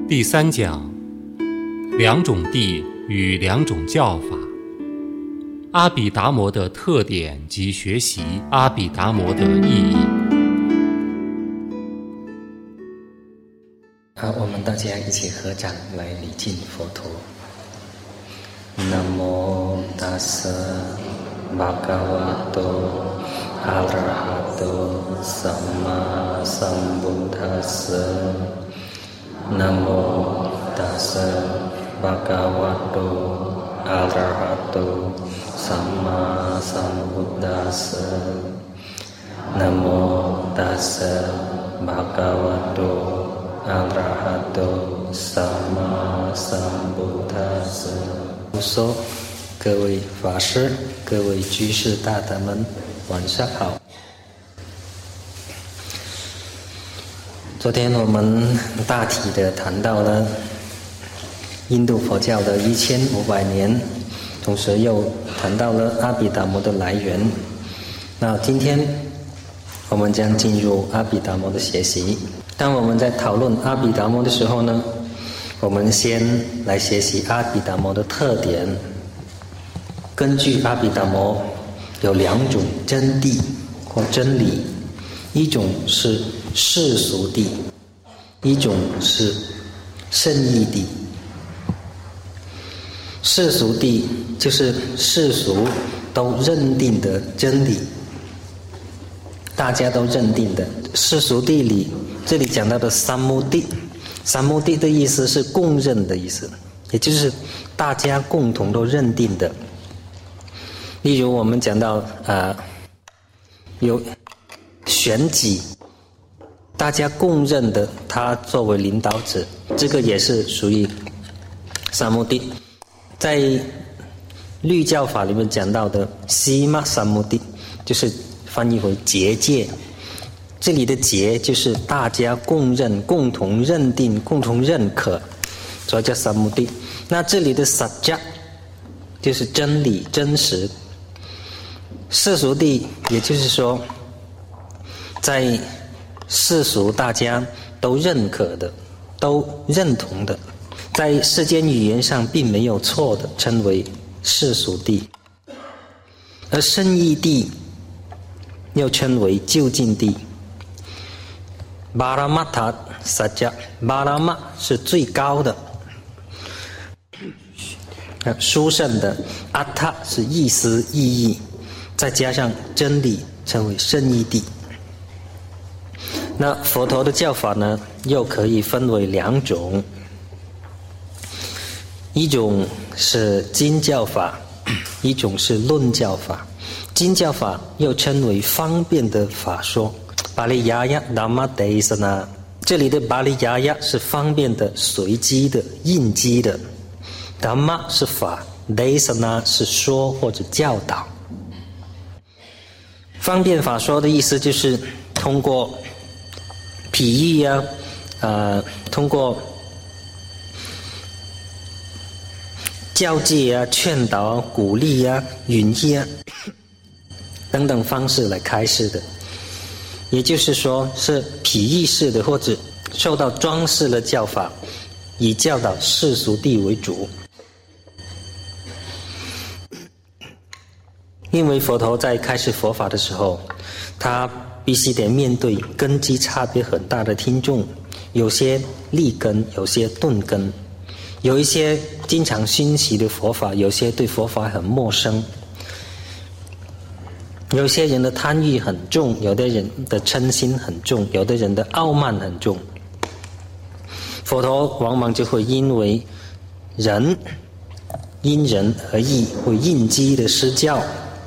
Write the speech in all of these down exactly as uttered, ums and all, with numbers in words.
第三讲，两种谛与两种教法，阿毗达摩的特点及学习阿毗达摩的意义。 好，我们大家一起合掌来礼敬佛陀。Namo tassa bhagavato arahato samma sambuddhassa. Namo tassa bhagavato arahato samma sambuddhassa. Namo tassa bhagavato arahato samma sambuddhassa。说，各位法师、各位居士大德们，晚上好。昨天我们大体的谈到了印度佛教的一千五百年，同时又谈到了阿毗达摩的来源。那今天我们将进入阿毗达摩的学习。当我们在讨论阿毗达摩的时候呢，我们先来学习阿毗达摩的特点。根据阿毗达摩有两种真谛或真理，一种是世俗谛，一种是圣义谛。世俗谛就是世俗都认定的真理，大家都认定的。世俗谛里这里讲到的三摩谛，三摩谛的意思是共认的意思，也就是大家共同都认定的。例如我们讲到呃有选举，大家共认的他作为领导者，这个也是属于三摩谛。在律教法里面讲到的西玛三摩谛，就是翻译为结界。这里的结就是大家共认、共同认定、共同认可，所以叫三摩谛。那这里的萨迦就是真理、真实。世俗谛也就是说，在世俗大家都认可的、都认同的，在世间语言上并没有错的，称为世俗谛。而圣义谛又称为究竟谛。巴拉玛塔萨迦，巴拉玛是最高的，殊胜的，阿塔是意思意义，再加上真理，称为圣义谛。那佛陀的教法呢，又可以分为两种，一种是经教法，一种是论教法。经教法又称为方便的法说，巴利亚亚达玛德伊萨那，这里的巴利亚亚是方便的、随机的、应机的，达玛是法，德伊萨那是说或者教导。方便法说的意思就是通过比喻啊，呃，通过教诫啊、劝导啊、鼓励啊、允许啊等等方式来开示的。也就是说，是比喻式的或者受到装饰的教法，以教导世俗谛为主。因为佛陀在开示佛法的时候，他必须得面对根基差别很大的听众，有些立根，有些顿根，有一些经常熏习的佛法，有些对佛法很陌生。有些人的贪欲很重，有的人的嗔心很重，有的人的傲慢很重。佛陀往往就会因为人因人而异，会应机的施教。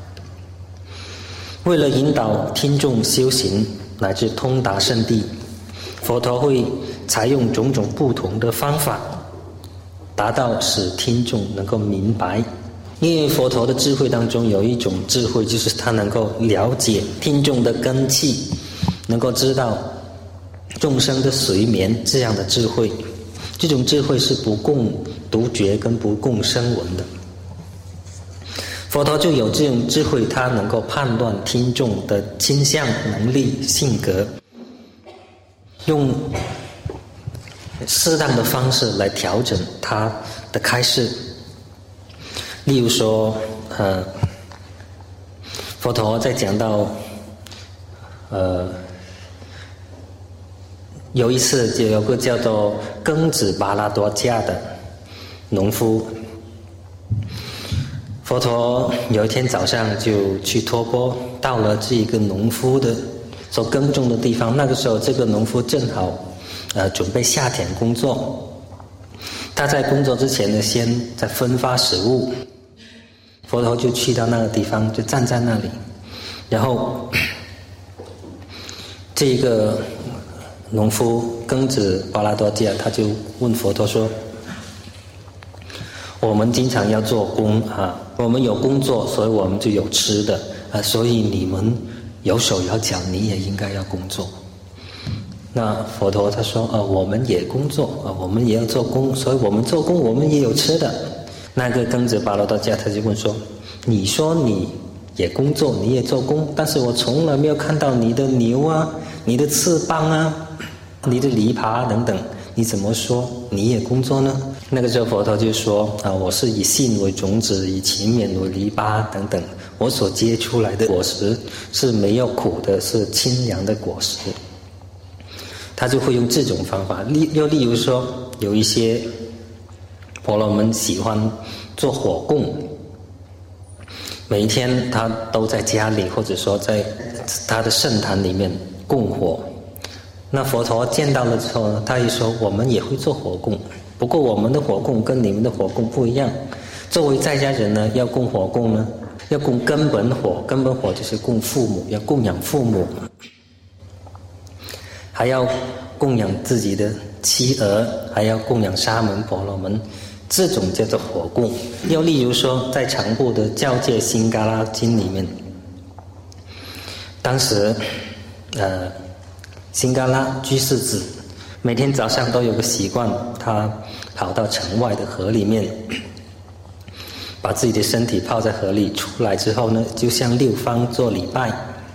为了引导听众修行乃至通达圣谛，佛陀会采用种种不同的方法，达到使听众能够明白。因为佛陀的智慧当中有一种智慧，就是他能够了解听众的根器，能够知道众生的随眠，这样的智慧，这种智慧是不共独觉跟不共声闻的。佛陀就有这种智慧，他能够判断听众的倾向、能力、性格，用适当的方式来调整他的开示。例如说，呃，佛陀在讲到，呃，有一次就有个叫做庚子巴拉多迦的农夫，佛陀有一天早上就去托钵，到了这个农夫的所耕种的地方。那个时候，这个农夫正好呃准备下田工作。他在工作之前呢，先在分发食物。佛陀就去到那个地方，就站在那里，然后这个农夫庚子巴拉多迦他就问佛陀说：“我们经常要做工啊，我们有工作，所以我们就有吃的啊，所以你们有手有脚，你也应该要工作。”那佛陀他说：“啊，我们也工作啊，我们也要做工，所以我们做工，我们也有吃的。”那个庚子巴拉多迦他就问说：“你说你也工作，你也做工，但是我从来没有看到你的牛啊，你的翅膀啊，你的篱笆等等，你怎么说你也工作呢？”那个时候佛陀就说：“啊，我是以信为种子，以勤勉为篱笆等等，我所结出来的果实是没有苦的，是清凉的果实。”他就会用这种方法。例又例如说，有一些婆罗门喜欢做火供，每一天他都在家里或者说在他的圣坛里面供火。那佛陀见到了之后呢，他也说：“我们也会做火供，不过我们的火供跟你们的火供不一样。作为在家人呢，要供火供呢，要供根本火，根本火就是供父母，要供养父母，还要供养自己的妻儿，还要供养沙门婆罗门，这种叫做火供。”又例如说，在长部的教戒辛嘎拉经里面，当时呃辛嘎拉居士子每天早上都有个习惯，他跑到城外的河里面，把自己的身体泡在河里，出来之后呢，就向六方做礼拜。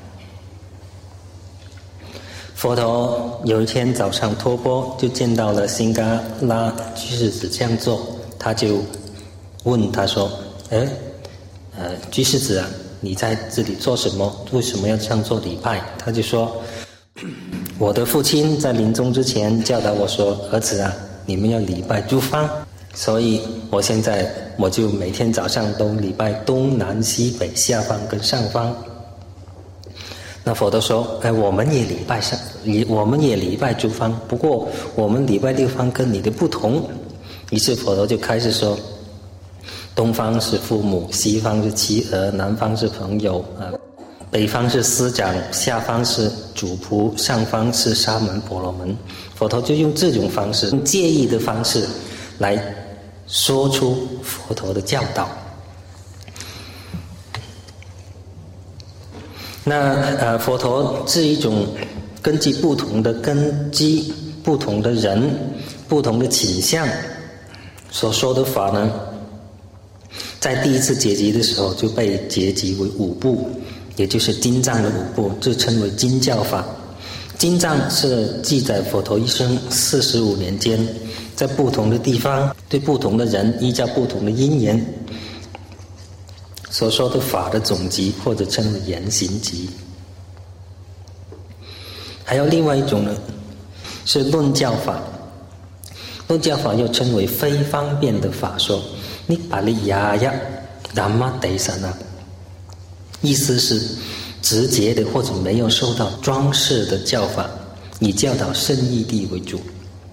佛陀有一天早上托钵，就见到了辛嘎拉居士子这样做，他就问他说：“哎，呃，居士子啊，你在这里做什么？为什么要这样做礼拜？”他就说：“我的父亲在临终之前教导我说，儿子啊，你们要礼拜诸方，所以我现在我就每天早上都礼拜东南西北下方跟上方。”那佛陀说：“哎，我们也礼拜上，我们也礼拜诸方，不过我们礼拜六方跟你的不同。”于是佛陀就开始说：“东方是父母，西方是妻儿，南方是朋友啊，北方是师长，下方是主仆，上方是沙门婆罗门。”佛陀就用这种方式，用介意的方式来说出佛陀的教导。那呃，佛陀是一种根据不同的根基、不同的人、不同的倾向所说的法呢，在第一次结集的时候就被结集为五部，也就是经藏的五部，就称为经教法。经藏是记载佛陀一生四十五年间，在不同的地方对不同的人依照不同的因缘所说的法的总集，或者称为言行集。还有另外一种呢，是论教法。论教法又称为非方便的法说，尼巴利亚呀达玛德萨那，意思是直接的或者没有受到装饰的教法，以教导圣义谛为主。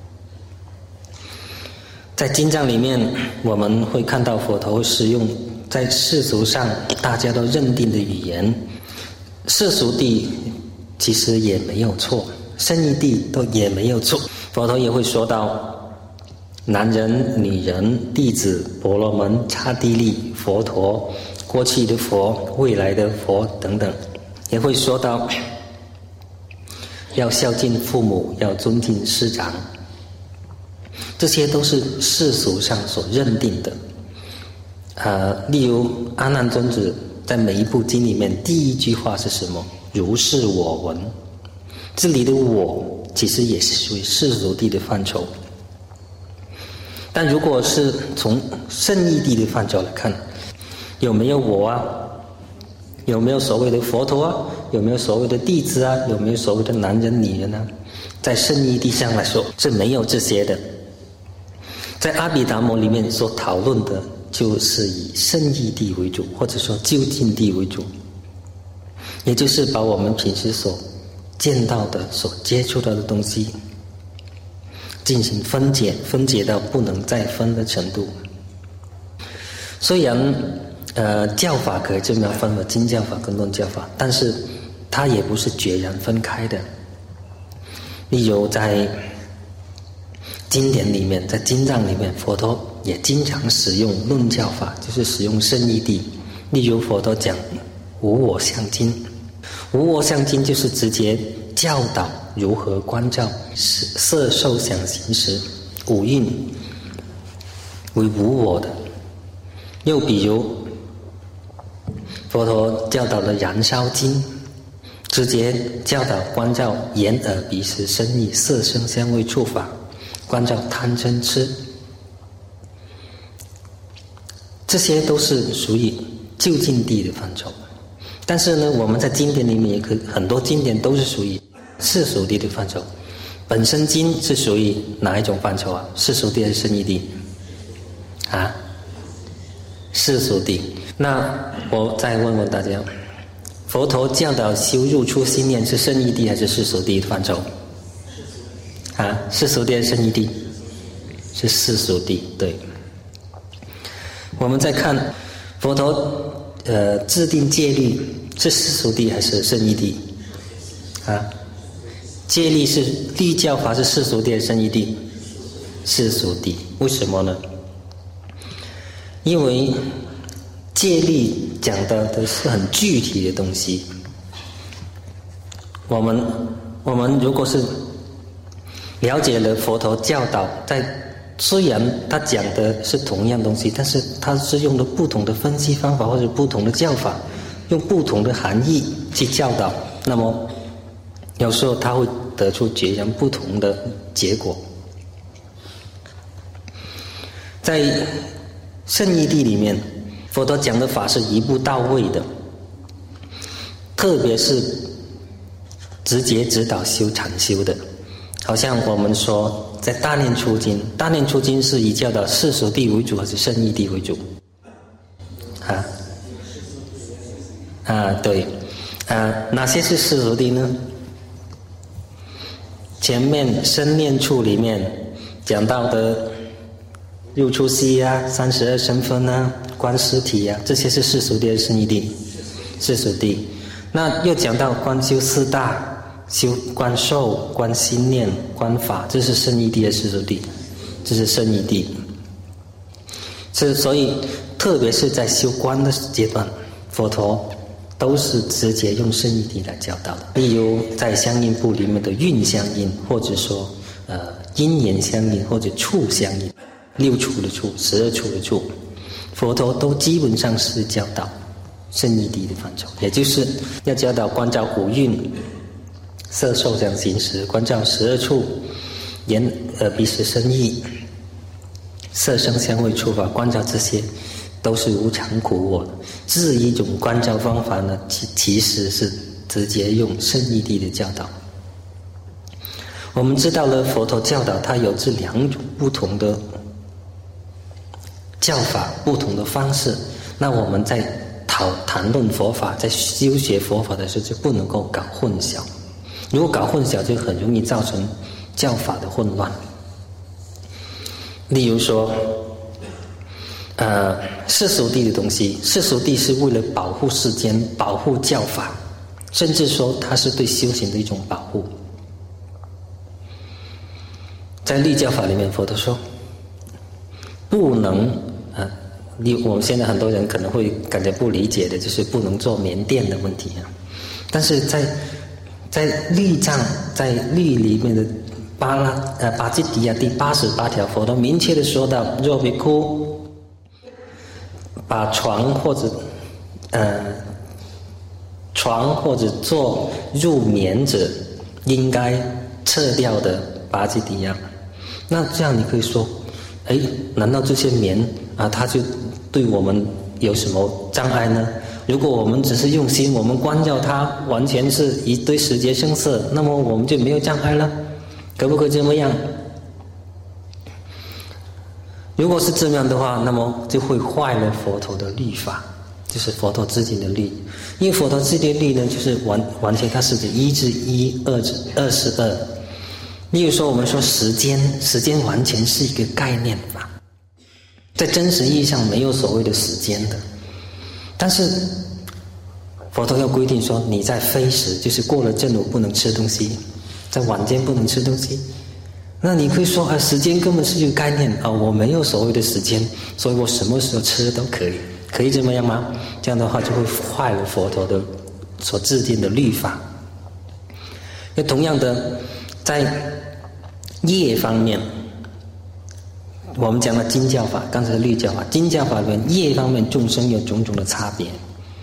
在经藏里面，我们会看到佛陀使用在世俗上大家都认定的语言，世俗谛其实也没有错，圣义谛都也没有错。佛陀也会说到男人、女人、弟子、婆罗门、刹帝利、佛陀、过去的佛、未来的佛等等，也会说到要孝敬父母，要尊敬师长，这些都是世俗上所认定的。呃，例如阿难尊者在每一部经里面，第一句话是什么？如是我闻。这里的我其实也是属于世俗谛的范畴。 但如果是从圣义谛的范畴来看，有没有我啊？有没有所谓的佛陀啊？有没有所谓的弟子啊？有没有所谓的男人女人啊？在圣义谛上来说是没有这些的。在阿毗达摩里面所讨论的就是以圣义谛为主，或者说究竟谛为主，也就是把我们平时所见到的、所接触到的东西进行分解，分解到不能再分的程度。虽然呃教法可以这么样分为经教法跟论教法，但是它也不是决然分开的。例如在经典里面，在经藏里面，佛陀也经常使用论教法，就是使用圣义谛。例如佛陀讲无我相经，无我相经就是直接教导如何观照色受想行识五蕴为无我的。又比如佛陀教导的燃烧经，直接教导观照眼耳鼻舌身意色声香味触法，观照贪嗔痴，这些都是属于究竟谛的范畴。但是呢，我们在经典里面也可很多经典都是属于世俗谛的范畴。本身经是属于哪一种范畴啊？世俗谛还是圣义谛？啊，世俗谛。那我再问问大家，佛陀教导修入处心念是圣义谛还是世俗谛的范畴？啊，世俗谛还是圣义谛？是世俗谛。对。我们再看佛陀呃制定戒律是世俗谛还是圣义谛？啊，戒律是律教法是世俗谛还是圣义谛？世俗谛。为什么呢？因为戒律讲的都是很具体的东西。我们我们如果是了解了佛陀教导，在虽然他讲的是同样东西，但是他是用了不同的分析方法或者不同的教法，用不同的含义去教导，那么有时候他会得出截然不同的结果。在圣义谛里面，佛陀讲的法是一步到位的，特别是直接指导修禅修的。好像我们说在大念初经，大念初经是以教导世俗谛为主还是圣义谛为主？啊啊，对，啊，哪些是世俗谛呢？前面身念处里面讲到的入处息啊、三十二身分啊、观尸体啊，这些是世俗谛还是圣义谛？世俗谛。那又讲到观修四大。修观受、观心念、观法，这是圣义谛的世俗谛，这是圣义谛。是所以，特别是在修观的阶段，佛陀都是直接用圣义谛来教导的。例如在相应部里面的运相应，或者说呃因缘相应，或者处相应，六处的处、十二处的处，佛陀都基本上是教导圣义谛的范畴，也就是要教导观照五蕴。色受想行识，观照十二处，眼耳鼻舌身意，色声香味触法，观照这些都是无常苦我的。这一种观照方法呢，其其实是直接用圣义谛的教导。我们知道了佛陀教导它有这两种不同的教法，不同的方式。那我们在讨谈论佛法，在修学佛法的时候，就不能够搞混淆。如果搞混淆，就很容易造成教法的混乱。例如说，呃，世俗谛的东西，世俗谛是为了保护世间、保护教法，甚至说它是对修行的一种保护。在律教法里面，佛陀说，不能啊，我们现在很多人可能会感觉不理解的，就是不能做棉垫的问题啊。但是在在律藏，在律里面的巴拉呃巴基底亚第八十八条，佛陀明确的说到，若比丘把床或者呃床或者做入眠者，应该撤掉的巴基底亚。那这样你可以说， 哎，难道这些棉啊，它就对我们有什么障碍呢？如果我们只是用心，我们关照它，完全是一对时节生色，那么我们就没有障碍了，可不可以这么样？如果是这样的话，那么就会坏了佛陀的律法，就是佛陀自己的律。因为佛陀自己的律呢，就是完完全它是指一至一，二至二是二。例如说，我们说时间，时间完全是一个概念吧，在真实意义上没有所谓的时间的。但是佛陀要规定说，你在非时，就是过了正午不能吃东西，在晚间不能吃东西。那你可以说啊，时间根本是一个概念啊，我没有所谓的时间，所以我什么时候吃都可以，可以这么样吗？这样的话就会坏了佛陀的所制定的律法。那同样的，在业方面，我们讲了经教法，刚才律教法，经教法里面业方面众生有种种的差别。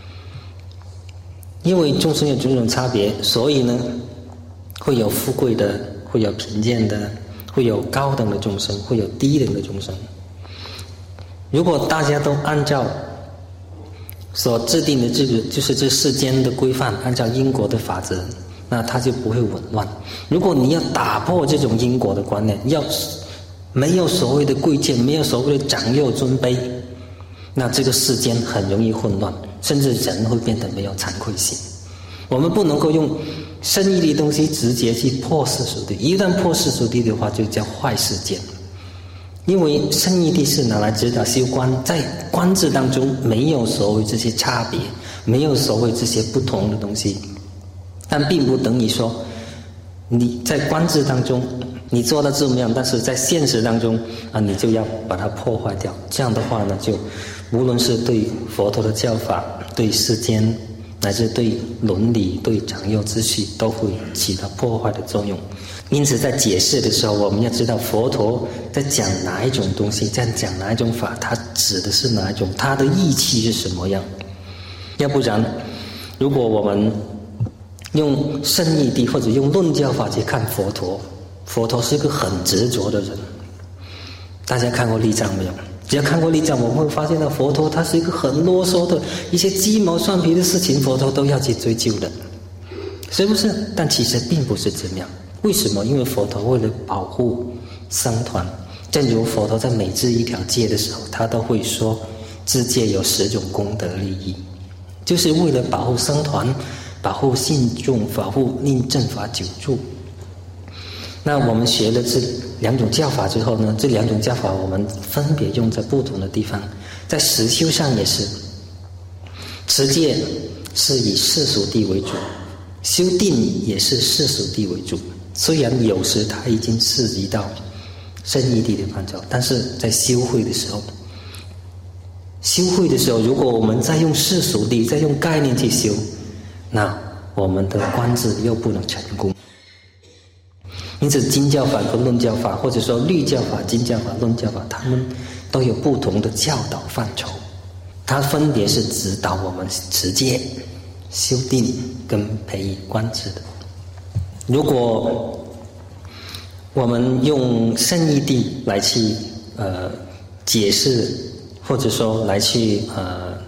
因为众生有种种差别，所以呢，会有富贵的，会有贫贱的，会有高等的众生，会有低等的众生。如果大家都按照所制定的这个，就是这世间的规范，按照因果的法则，那它就不会紊乱。如果你要打破这种因果的观念，要没有所谓的贵贱，没有所谓的长幼尊卑，那这个世间很容易混乱，甚至人会变得没有惭愧心。我们不能够用圣义的东西直接去破世俗谛，一旦破世俗谛的话，就叫坏世间。因为圣义谛是拿来指导修观，在观智当中没有所谓这些差别，没有所谓这些不同的东西，但并不等于说你在观智当中你做到这么样，但是在现实当中啊，你就要把它破坏掉。这样的话呢，就无论是对佛陀的教法，对世间，乃至对伦理、对长幼秩序，都会起到破坏的作用。因此在解释的时候，我们要知道佛陀在讲哪一种东西，在讲哪一种法，他指的是哪一种，他的意气是什么样。要不然如果我们用圣义谛或者用论教法去看佛陀，佛陀是一个很执着的人。大家看过历藏没有？只要看过历藏，我们会发现到佛陀他是一个很啰嗦的，一些鸡毛蒜皮的事情佛陀都要去追究的，是不是？但其实并不是这样。为什么？因为佛陀为了保护僧团，正如佛陀在每治一条戒的时候，他都会说治戒有十种功德利益，就是为了保护僧团，保护信众，保护令正法久住。那我们学了这两种教法之后呢，这两种教法我们分别用在不同的地方。在实修上也是，持戒是以世俗谛为主，修定也是世俗谛为主。虽然有时它已经涉及到圣义谛的范畴，但是在修慧的时候，修慧的时候，如果我们再用世俗谛，再用概念去修，那我们的观智又不能成功。因此经教法跟论教法，或者说律教法、经教法、论教法，它们都有不同的教导范畴，它分别是指导我们持戒、修定跟培育观智的。如果我们用圣义谛来去呃解释，或者说来去呃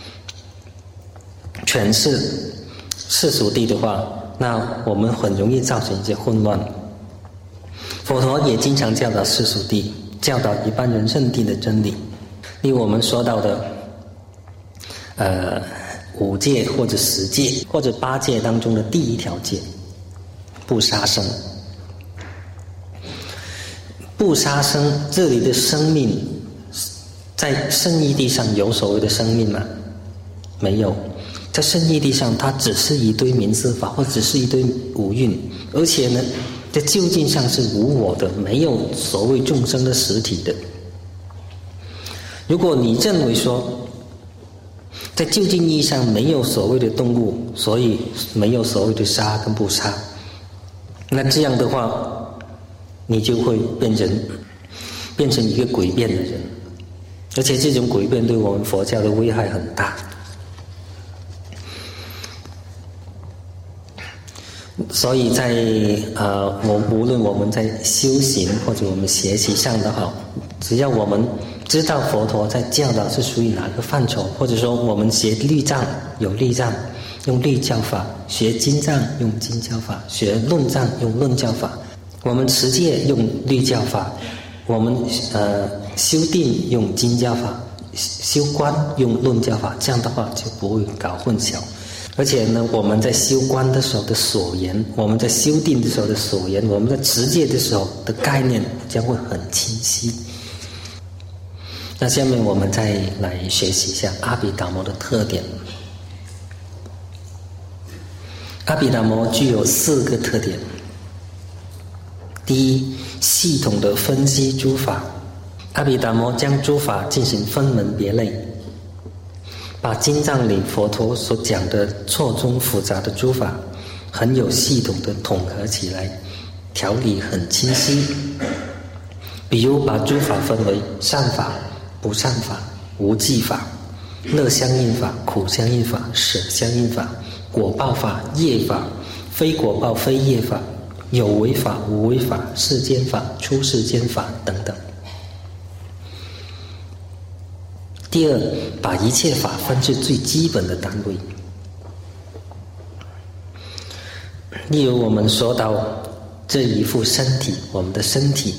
诠释世俗谛的话，那我们很容易造成一些混乱。佛陀也经常教导世俗谛，教导一般人认定的真理。例如我们说到的呃五戒或者十戒或者八戒当中的第一条戒，不杀生。不杀生，这里的生命在圣义谛上有所谓的生命吗？没有。在圣义谛上，它只是一堆名字法，或只是一堆五蕴，而且呢，在究竟上是无我的，没有所谓众生的实体的。如果你认为说，在究竟意义上没有所谓的动物，所以没有所谓的杀跟不杀，那这样的话，你就会变成变成一个诡辩的人，而且这种诡辩对我们佛教的危害很大。所以在呃，我无论我们在修行或者我们学习上的好， 只要我们知道佛陀在教导是属于哪个范畴，或者说我们学律藏有律藏用律教法，学经藏用经教法，学论藏用论教法，我们持戒用律教法，我们呃修定用经教法，修观用论教法，这样的话就不会搞混淆。而且呢，我们在修观的时候的所言，我们在修定的时候的所言，我们在持戒的时候的概念将会很清晰。那下面我们再来学习一下阿毗达摩的特点。阿毗达摩具有四个特点。第一，系统的分析诸法。阿毗达摩将诸法进行分门别类，把经藏里佛陀所讲的错综复杂的诸法很有系统的统合起来，条理很清晰。比如把诸法分为善法、不善法、无记法、乐相应法、苦相应法、舍相应法、果报法、业法、非果报非业法、有为法、无为法、世间法、出世间法等等。第二，把一切法分至最基本的单位。例如我们说到这一副身体，我们的身体，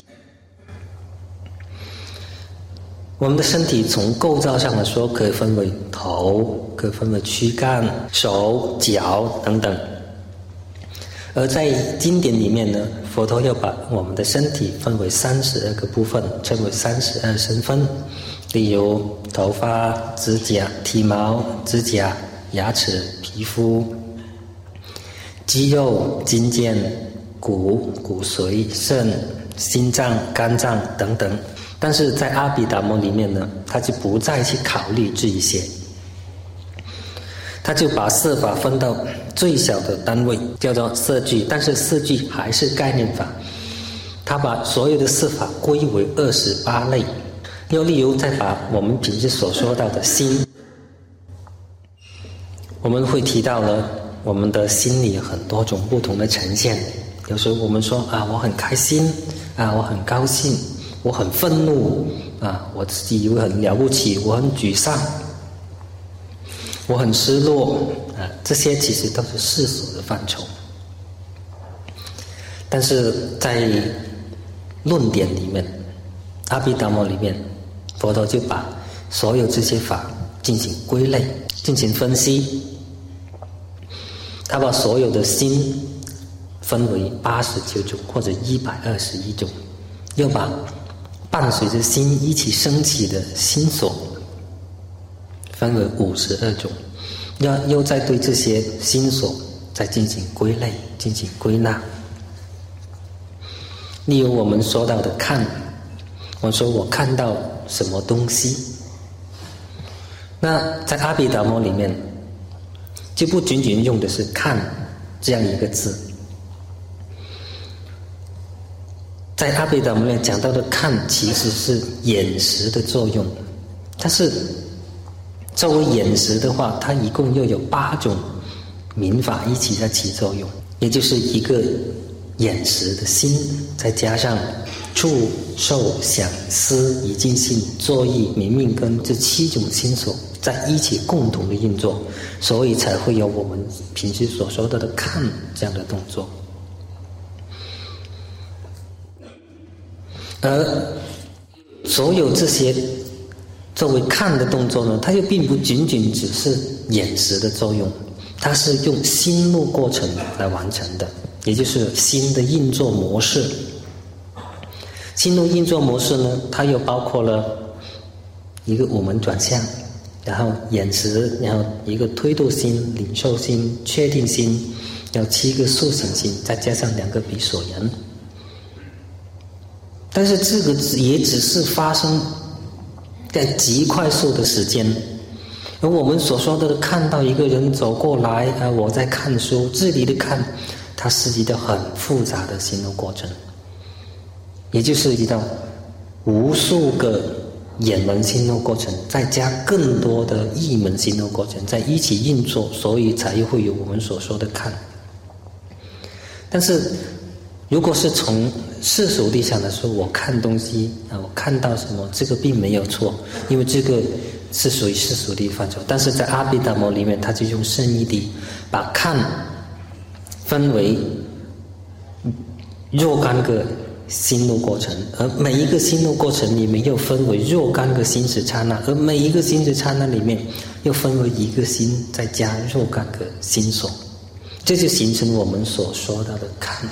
我们的身体从构造上来说，可以分为头，可以分为躯干、手、脚等等。而在经典里面呢，佛陀要把我们的身体分为三十二个部分，称为三十二身分。例如头发、指甲、体毛、指甲、牙齿、皮肤、肌肉、筋腱、骨、骨髓、肾、心脏、肝脏等等。但是在阿毗达摩里面呢，他就不再去考虑这一些，他就把色法分到最小的单位，叫做色具，但是色具还是概念法，他把所有的色法归为二十八类。又例如再把我们平时所说到的心，我们会提到了我们的心里有很多种不同的呈现。有时候我们说啊，我很开心啊，我很高兴，我很愤怒啊，我自己以为很了不起，我很沮丧，我很失落啊，这些其实都是世俗的范畴。但是在论点里面，阿毗达摩里面，佛陀就把所有这些法进行归类，进行分析。他把所有的心分为八十九种或者一百二十一种，又把伴随着心一起升起的心所分为五十二种，又又再对这些心所再进行归类，进行归纳。例如我们说到的看，我说我看到什么东西，那在阿毗达摩里面就不仅仅用的是看这样一个字，在阿毗达摩里面讲到的看其实是眼识的作用，但是作为眼识的话，它一共又有八种民法一起在起作用，也就是一个眼识的心，再加上触、受、想、思、已经性、作意、明命根这七种心所在一起共同的运作，所以才会有我们平时所说到的看这样的动作。而所有这些作为看的动作呢，它又并不仅仅只是眼识的作用，它是用心路过程来完成的，也就是心的运作模式。心路运作模式呢，它又包括了一个五门转向，然后眼识，然后一个推度心、领受心、确定心，然后七个速行心，再加上两个比所缘。但是这个也只是发生在极快速的时间，而我们所说的看到一个人走过来，啊，我在看书，这里的看，它涉及到很复杂的心路过程，也就涉及到无数个眼门心路过程，再加更多的意门心路过程在一起运作，所以才会有我们所说的看。但是如果是从世俗地上来说，我看东西啊，我看到什么，这个并没有错，因为这个是属于世俗地范畴。但是在阿毗达摩里面，他就用圣义地把看分为若干个心路过程，而每一个心路过程里面又分为若干个心识刹那，而每一个心识刹那里面又分为一个心，再加若干个心所，这就形成我们所说到的看。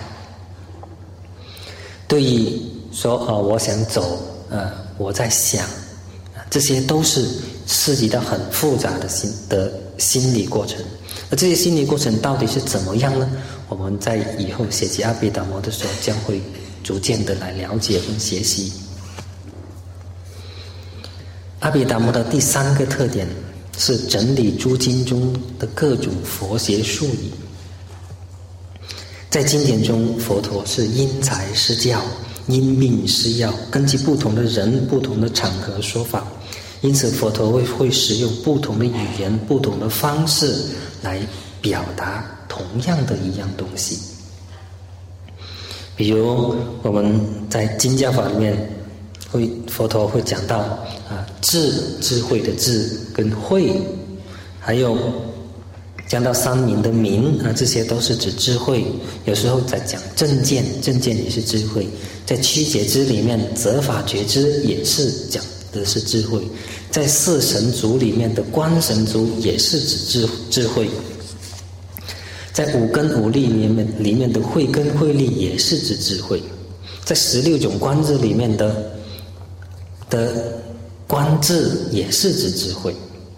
对于说啊、呃，我想走，呃，我在想，这些都是涉及到很复杂的心的心理过程。而这些心理过程到底是怎么样呢？我们在以后学习阿毗达摩的时候，将会逐渐的来了解跟学习。阿毗达摩的第三个特点是整理诸经中的各种佛学术语。在经典中，佛陀是因材施教，因病施药，根据不同的人、不同的场合说法，因此佛陀会会使用不同的语言、不同的方式来表达同样的一样东西。比如我们在经教法里面，会佛陀会讲到啊智智慧的智跟慧，还有讲到三明的明啊，这些都是指智慧。有时候在讲正见，正见也是智慧。在曲解支里面，责法觉支也是讲的是智慧。在四神足里面的观神足也是指智智慧。在五根五力里面里面的慧根慧力也是指智慧。在十六种观智里面的的观智也是指智慧。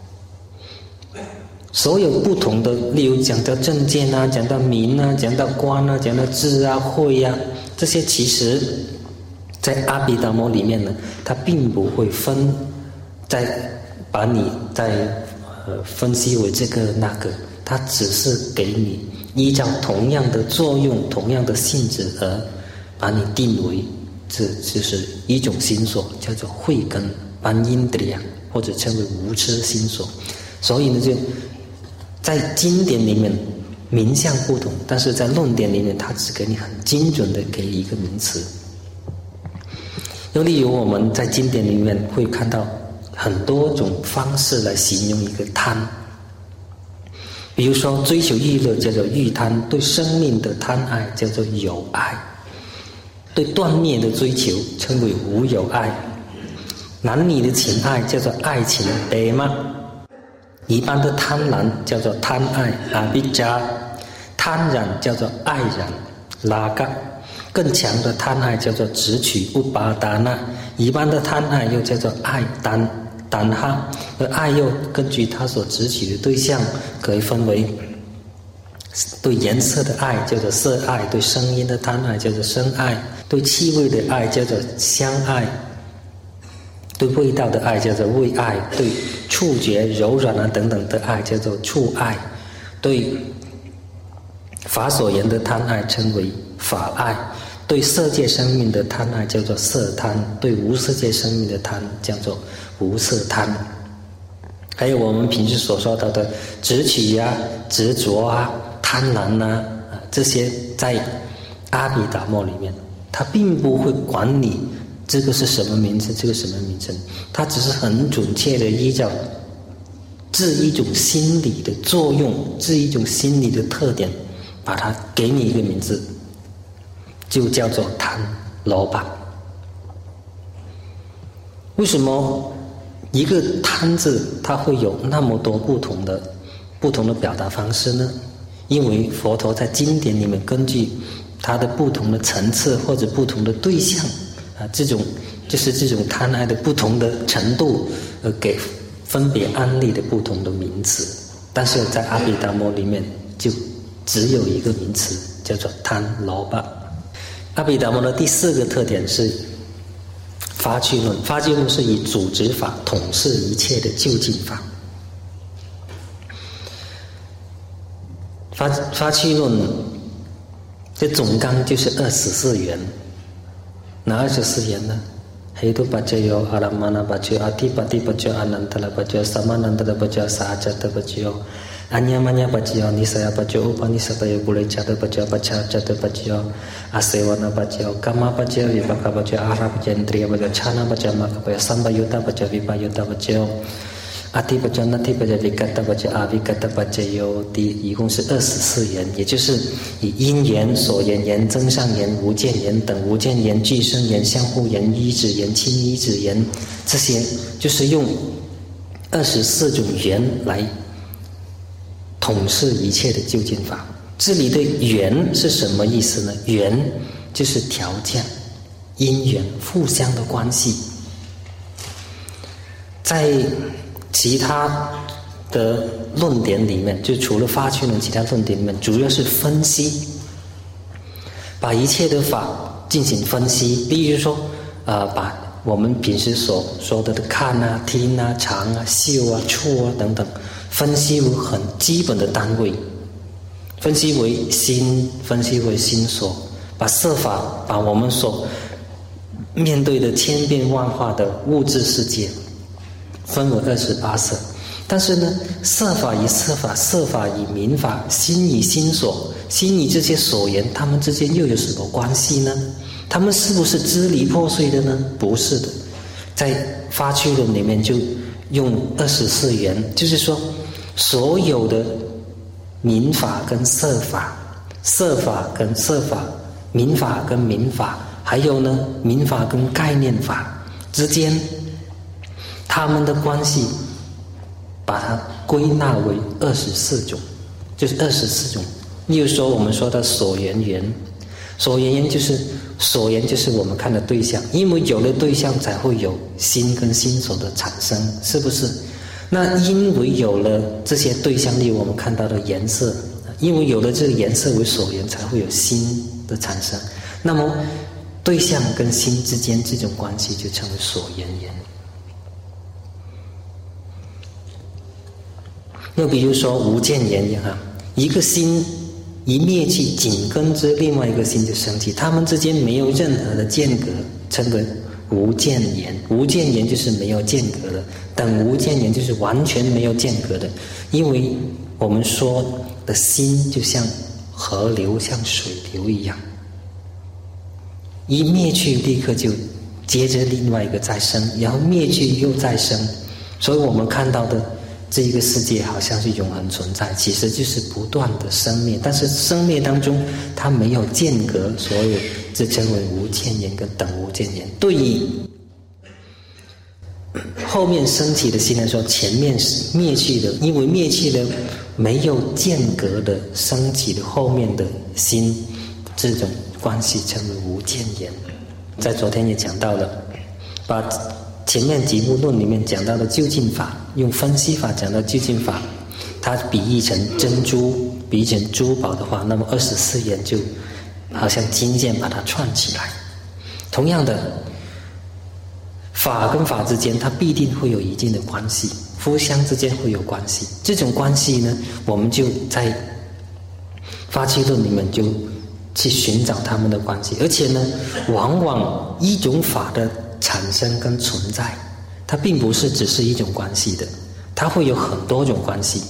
所有不同的，例如讲到正见啊，讲到明啊，讲到观啊，讲到智啊、慧啊，这些其实在阿毗达摩里面呢，它并不会分，在把你在呃分析为这个那个，它只是给你依照同样的作用、同样的性质而把你定为这就是一种心所，叫做慧根般因德呀，或者称为无痴心所。所以呢，就在经典里面名相不同，但是在论点里面，它只给你很精准的给一个名词。又例如我们在经典里面会看到很多种方式来形容一个贪。比如说追求欲乐叫做欲贪，对生命的贪爱叫做有爱，对断灭的追求称为无有爱，男女的情爱叫做爱情悲嘛，一般的贪婪叫做贪爱阿毗迦，贪染叫做爱染拉嘎，更强的贪爱叫做执取乌巴达那，一般的贪爱又叫做爱单单哈，而爱又根据他所执取的对象可以分为对颜色的爱叫做色爱，对声音的贪爱叫做声爱，对气味的爱叫做香爱，对味道的爱叫做味爱，对触觉柔软啊等等的爱叫做触爱，对法所言的贪爱称为法爱，对色界生命的贪爱叫做色贪，对无色界生命的贪叫做无色贪。还有我们平时所说到的执取啊、执着啊、贪婪啊，这些在阿毗达摩里面，他并不会管你这个是什么名字，这个什么名称，他只是很准确的依照治一种心理的作用，治一种心理的特点，把它给你一个名字，就叫做贪罗巴。为什么一个贪字它会有那么多不同的不同的表达方式呢？因为佛陀在经典里面根据它的不同的层次或者不同的对象啊，这种就是这种贪爱的不同的程度，呃，给分别安立的不同的名词。但是在阿毗达摩里面就只有一个名词，叫做贪罗巴。阿毗达摩的第四个特点是发趣论。发趣论是以组织法统摄一切的究竟法。发发趣论这总纲就是二十四缘。哪二十四缘呢？黑度巴迦尤、阿拉玛那巴迦、阿提巴提巴迦、阿难达拉巴迦、萨玛难达拉巴迦、萨迦达巴迦。 อัญญมัญญปัจจโยนิสัยปัจจโยอุปนิสัตโยปุเรชาตปัจจโยปัจฉาจตปัจจโยอาเสวนาปัจจโยกัมมปัจจโยวิภักขปัจจโยอาราปัจจโยอินทรียปัจจโยฌานะปัจจโยมรรคปัจจโยสัมปยุตตปัจจโยวิปยุตตปัจจโยอธิปัจจโยนัตถิปัจจโยวิกัตตปัจจโยอาวิกัตตปัจจโย第一共是二十四言，也就是以因缘、所缘言、增上言、无间言等无间言、俱生言、相互言、依止言、亲依止言，这些就是用二十四种缘来统摄一切的究竟法。这里的缘是什么意思呢？缘就是条件、因缘、互相的关系。在其他的论点里面，就除了发趣论，其他论点里面主要是分析，把一切的法进行分析。例如说，呃，把我们平时所说的看啊、听啊、尝啊、嗅啊、触啊等等，分析为很基本的单位，分析为心，分析为心所，把色法，把我们所面对的千变万化的物质世界分为二十八色。但是呢，色法与色法，色法与名法，心与心所，心与这些所缘，他们之间又有什么关系呢？他们是不是支离破碎的呢？不是的。在发趣论里面就用二十四缘，就是说所有的名法跟色法，色法跟色法，名法跟名法，还有呢名法跟概念法之间，他们的关系把它归纳为二十四种，就是二十四种。例如说我们说的所缘缘，所缘缘就是所缘就是我们看的对象，因为有了对象才会有心跟心所的产生，是不是？那因为有了这些对象，例如我们看到的颜色，因为有了这个颜色为所缘，才会有心的产生。那么对象跟心之间这种关系就称为所缘缘。又比如说无间缘一样，一个心一灭去，紧跟之另外一个心就升起，他们之间没有任何的间隔，称为无间缘。无间缘就是没有间隔的，等无间缘就是完全没有间隔的。因为我们说的心就像河流，像水流一样，一灭去立刻就接着另外一个再生，然后灭去又再生，所以我们看到的这一个世界好像是永恒存在，其实就是不断的生灭，但是生灭当中它没有间隔，所以这称为无间缘跟等无间缘。对于后面升起的心来说，前面是灭去的，因为灭去的没有间隔的升起的后面的心，这种关系称为无间缘。在昨天也讲到了，把前面几部论里面讲到的究竟法，用分析法讲到究竟法，它比喻成珍珠，比喻成珠宝的话，那么二十四缘就好像金线把它串起来。同样的，法跟法之间它必定会有一定的关系，互相之间会有关系。这种关系呢，我们就在发趣论里面就去寻找他们的关系。而且呢，往往一种法的产生跟存在，它并不是只是一种关系的，它会有很多种关系。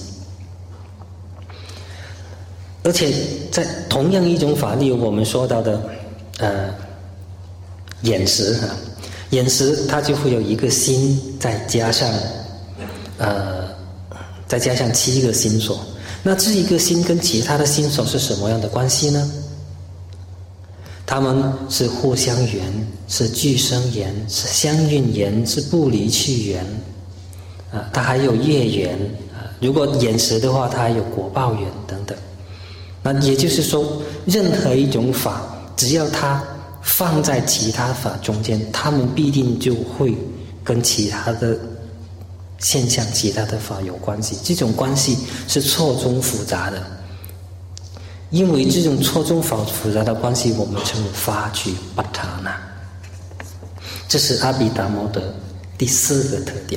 而且在同样一种法，例如我们说到的呃眼识啊，眼识它就会有一个心，再加上呃再加上七个心所。那这一个心跟其他的心所是什么样的关系呢？他们是互相缘，是俱生缘，是相应缘，是不离去缘啊，它还有业缘啊。如果眼识的话，它还有果报缘等等。那也就是说，任何一种法，只要它放在其他法中间，它们必定就会跟其他的现象、其他的法有关系。这种关系是错综复杂的。因为这种错综复杂的关系，我们称为发趣巴塔那。这是阿毗达摩的第四个特点。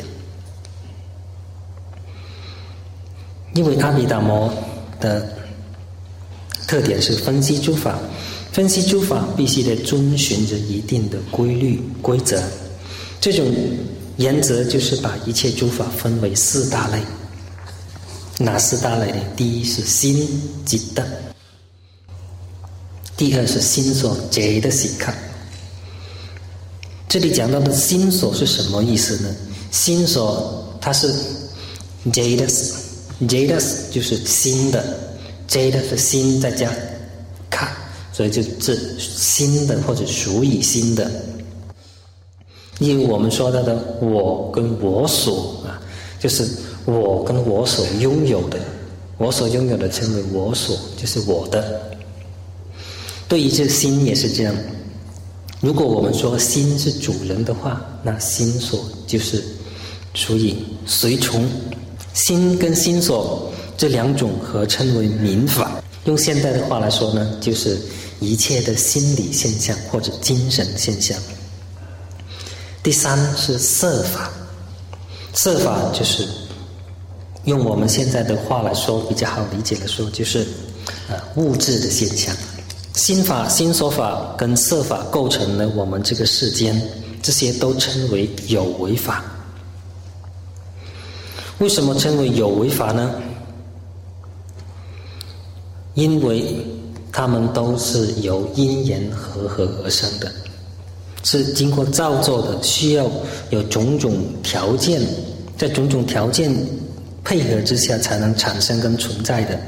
因为阿毗达摩的特点是分析诸法，分析诸法必须得遵循着一定的规律规则。这种原则就是把一切诸法分为四大类。 哪四大类呢？第一是心จิต，第二是心所觉的สิกข。这里讲到的心所是什么意思呢？心所它是 jadus jadus 就是心的 jadus 是心再加卡，所以就是心的或者属于心的。因为我们说到的我跟我所啊，就是我跟我所拥有的，我所拥有的称为我所，就是我的。对于这心也是这样，如果我们说心是主人的话，那心所就是属于随从。心跟心所这两种合称为民法，用现代的话来说呢，就是一切的心理现象或者精神现象。第三是色法，色法就是用我们现在的话来说比较好理解的说，就是呃物质的现象。心法、心所法跟色法构成了我们这个世间，这些都称为有为法。为什么称为有为法呢？因为它们都是由因缘和合而生的，是经过造作的，需要有种种条件，在种种条件配合之下才能产生跟存在的。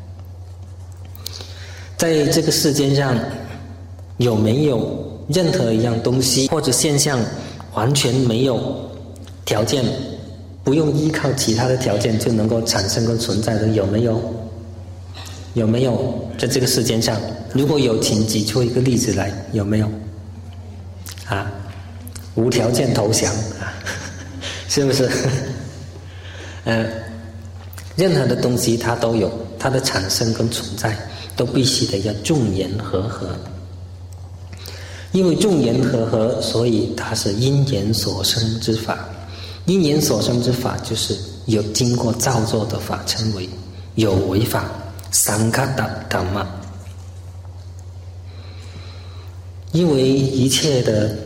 在这个世间上，有没有任何一样东西或者现象完全没有条件，不用依靠其他的条件就能够产生跟存在的？有没有？有没有？在这个世间上，如果有，请举出一个例子来，有没有？啊，无条件投降啊，是不是？嗯、呃，任何的东西它都有它的产生跟存在，都必须得要众缘和合。因为众缘和合，所以它是因缘所生之法。因缘所生之法就是有经过造作的法，称为有为法。三卡达达玛。因为一切的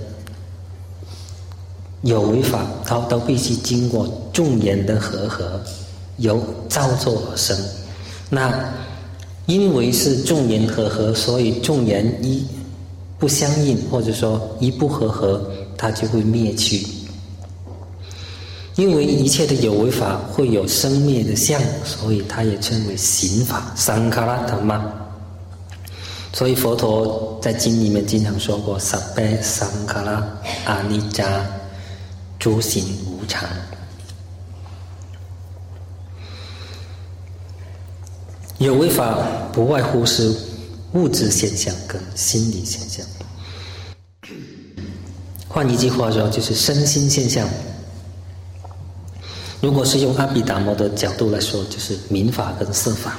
有为法，它都必须经过众缘的和合，由造作而生。那因为是众缘和合，所以众缘一不相应，或者说一不和合，它就会灭去。因为一切的有为法会有生灭的相，所以它也称为行法，三卡拉塔玛。所以佛陀在经里面经常说过，萨贝三卡拉阿尼扎，诸行无常。有为法不外乎是物质现象跟心理现象。换一句话说，就是身心现象。如果是用阿毗达摩的角度来说，就是民法跟色法。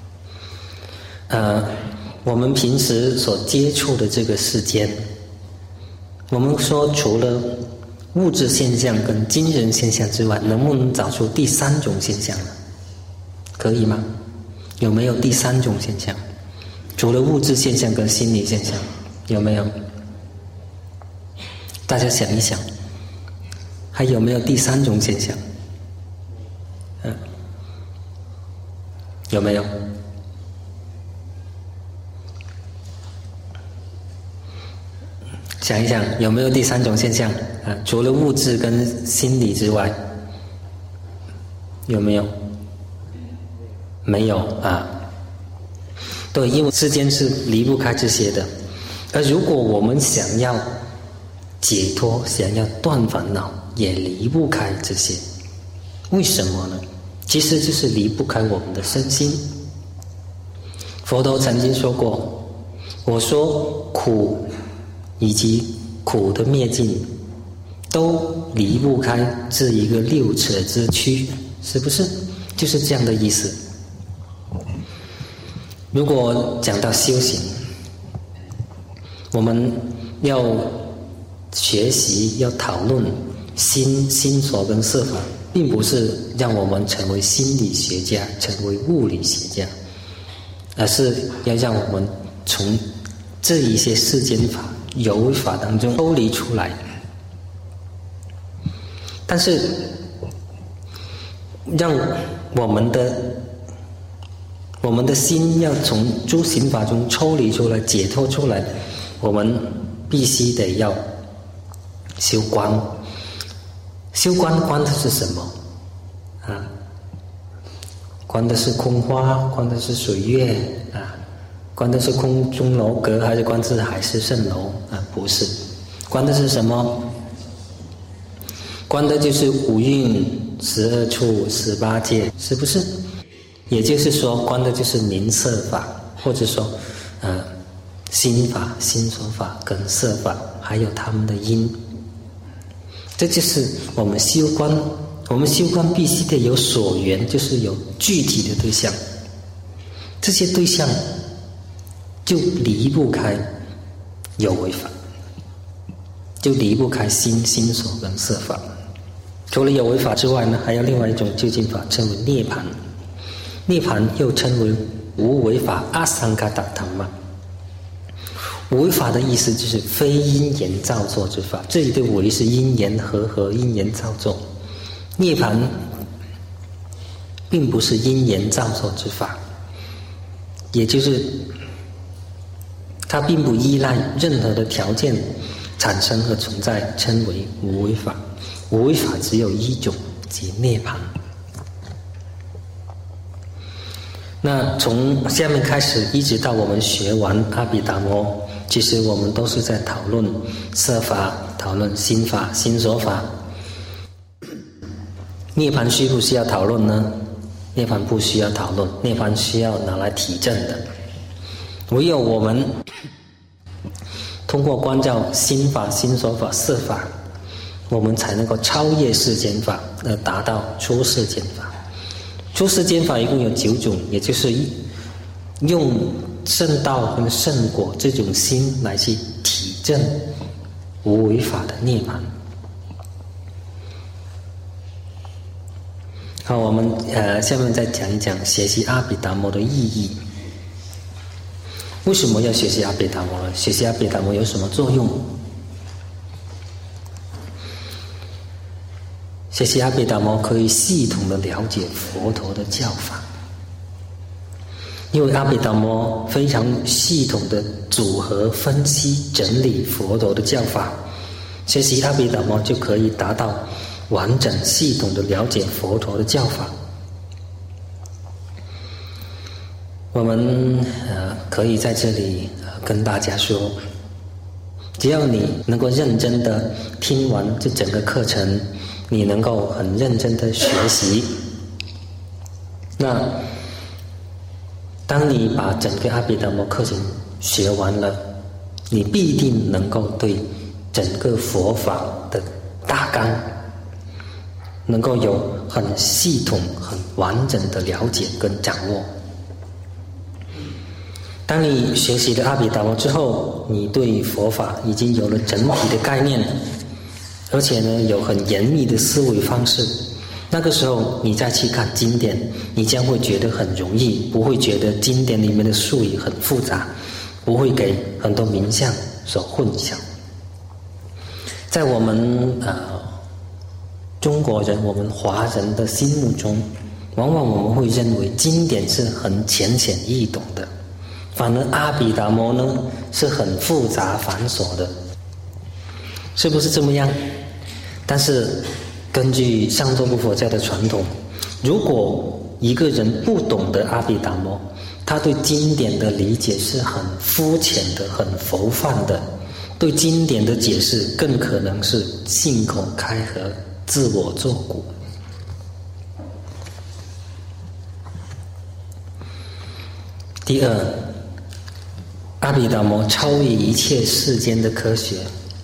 呃，我们平时所接触的这个世间，我们说除了物质现象跟精神现象之外，能不能找出第三种现象呢？可以吗？有没有第三种现象？除了物质现象跟心理现象，有没有？大家想一想，还有没有第三种现象？嗯，有没有？想一想，有没有第三种现象？啊，除了物质跟心理之外，有没有？没有啊。对，因为世间是离不开这些的。而如果我们想要解脱，想要断烦恼，也离不开这些。为什么呢？其实就是离不开我们的身心。佛陀曾经说过，我说苦以及苦的灭尽，都离不开这一个六扯之躯，是不是？就是这样的意思。如果讲到修行，我们要学习要讨论心心所跟色法，并不是让我们成为心理学家，成为物理学家，而是要让我们从这一些世间法有为法当中抽离出来。但是让我们的我们的心要从诸行法中抽离出来、解脱出来，我们必须得要修观。修观观的是什么啊？观的是空花，观的是水月啊，观的是空中楼阁，还是观的是海市蜃楼啊？不是，观的是什么？观的就是五蕴、十二处、十八界，是不是？也就是说，观的就是名色法，或者说，呃，心法、心所法跟色法，还有他们的因。这就是我们修观，我们修观必须得有所缘，就是有具体的对象。这些对象就离不开有为法，就离不开心、心所跟色法。除了有为法之外呢，还有另外一种究竟法，称为涅槃。涅槃又称为无为法阿桑嘎达唐嘛。无为法的意思就是非因缘造作之法，这里的为是因缘和合、因缘造作。涅槃并不是因缘造作之法，也就是它并不依赖任何的条件产生和存在，称为无为法。无为法只有一种，即涅槃。那从下面开始一直到我们学完阿毗达摩，其实我们都是在讨论色法，讨论心法、心所法。涅槃需不需要讨论呢？涅槃不需要讨论，涅槃需要拿来体证的。唯有我们通过关照心法、心所法、色法，我们才能够超越世间法，而达到出世间法。出世间法一共有九种，也就是用圣道跟圣果这种心来去体证无为法的涅槃。好，我们呃下面再讲一讲学习阿毗达摩的意义。为什么要学习阿毗达摩呢？学习阿毗达摩有什么作用？学习阿毗达摩可以系统的了解佛陀的教法，因为阿毗达摩非常系统的组合、分析、整理佛陀的教法，学习阿毗达摩就可以达到完整系统的了解佛陀的教法。我们呃可以在这里呃跟大家说，只要你能够认真的听完这整个课程，你能够很认真的学习，那当你把整个阿毗达摩课程学完了，你必定能够对整个佛法的大纲能够有很系统、很完整的了解跟掌握。当你学习了阿毗达摩之后，你对佛法已经有了整体的概念，而且呢有很严密的思维方式，那个时候你再去看经典，你将会觉得很容易，不会觉得经典里面的术语很复杂，不会给很多名相所混淆。在我们呃中国人、我们华人的心目中，往往我们会认为经典是很浅显易懂的，反而阿毗达摩呢是很复杂繁琐的，是不是这么样？但是根据上座部佛教的传统，如果一个人不懂得阿毗达摩，他对经典的理解是很肤浅的、很浮泛的，对经典的解释更可能是信口开河、自我作古。第二，阿毗达摩超越一切世间的科学。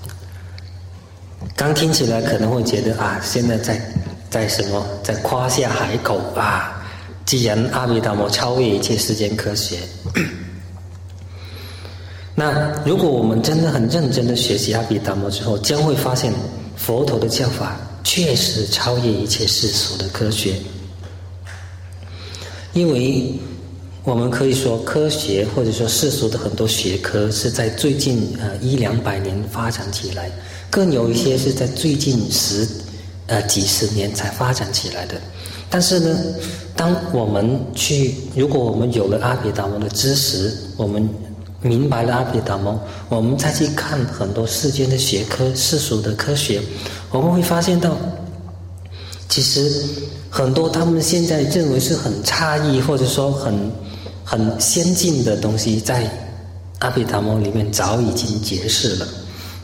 刚听起来可能会觉得啊，现在在在什么，在夸下海口啊！既然阿毗达摩超越一切世间科学，那如果我们真的很认真的学习阿毗达摩之后，将会发现佛陀的教法确实超越一切世俗的科学。因为我们可以说，科学或者说世俗的很多学科是在最近呃一两百年发展起来，更有一些是在最近十呃几十年才发展起来的。 但是呢，当我们去，如果我们有了阿毗达摩的知识，我们明白了阿毗达摩，我们再去看很多世间的学科、世俗的科学，我们会发现到，其实很多他们现在认为是很诧异或者说很很先进的东西，在阿毗达摩里面早已经解释了。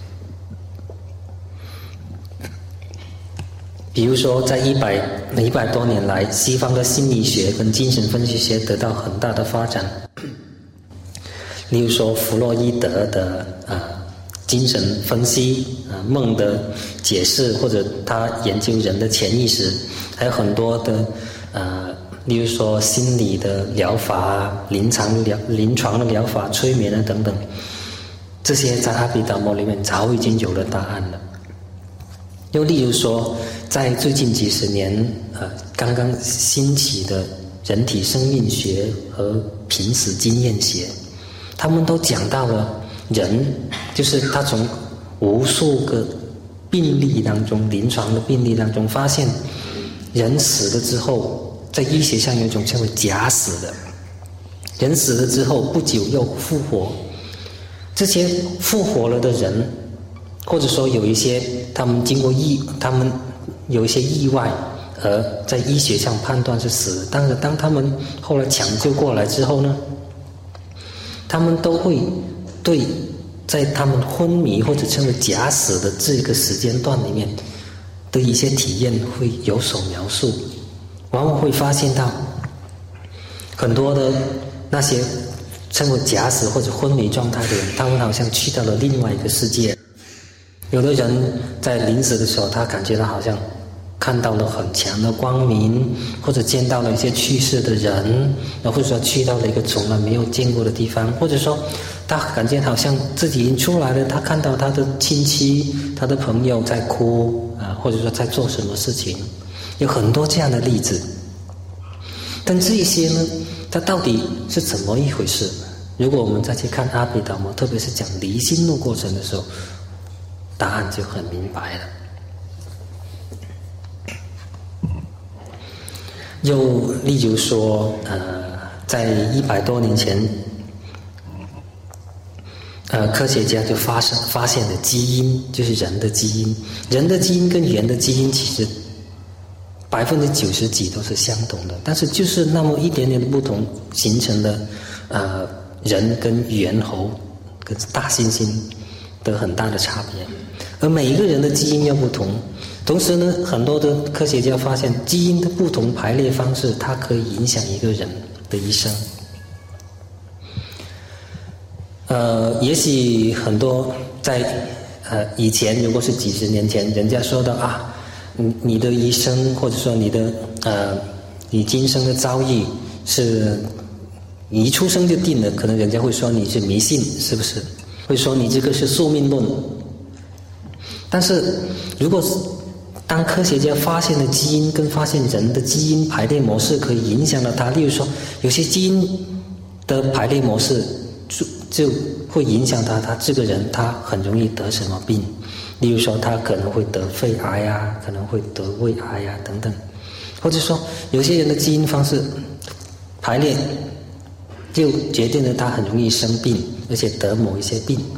比如说，在一百一百多年来，西方的心理学跟精神分析学得到很大的发展。例如说，弗洛伊德的啊、呃、精神分析啊、呃、梦的解释，或者他研究人的潜意识，还有很多的呃，例如说心理的疗法、临床疗临床的疗法、催眠啊等等，这些在阿毗达摩里面早已经有了答案了。又例如说，在最近几十年，呃，刚刚兴起的人体生命学和濒死经验学，他们都讲到了人，就是他从无数个病例当中，临床的病例当中发现，人死了之后，在医学上有一种称为假死的，人死了之后不久又复活，这些复活了的人，或者说有一些他们经过意，他们有一些意外，而在医学上判断是死。当然，当他们后来抢救过来之后呢，他们都会对在他们昏迷或者称为假死的这个时间段里面的一些体验会有所描述，往往会发现到很多的那些称为假死或者昏迷状态的人，他们好像去到了另外一个世界。有的人在临死的时候，他感觉到好像看到了很强的光明，或者见到了一些去世的人，或者说去到了一个从来没有见过的地方，或者说他感觉好像自己已经出来了，他看到他的亲戚、他的朋友在哭啊，或者说在做什么事情，有很多这样的例子。但这一些呢，它到底是怎么一回事？如果我们再去看阿毗达摩，特别是讲离心路过程的时候，答案就很明白了。又例如说，呃，在一百多年前，呃，科学家就发生发现了基因，就是人的基因，人的基因跟猿的基因其实百分之九十几都是相同的，但是就是那么一点点的不同，形成了呃人跟猿猴跟大猩猩的很大的差别。而每一个人的基因又不同，同时呢，很多的科学家发现基因的不同排列方式，它可以影响一个人的一生。呃，也许很多在呃以前，如果是几十年前，人家说到啊，你你的一生或者说你的呃你今生的遭遇是你一出生就定了，可能人家会说你是迷信，是不是？会说你这个是宿命论。但是，如果是当科学家发现了基因跟发现人的基因排列模式可以影响到他，例如说有些基因的排列模式就就会影响他，他这个人他很容易得什么病，例如说他可能会得肺癌啊，可能会得胃癌啊等等，或者说有些人的基因方式排列就决定了他很容易生病，而且得某一些病。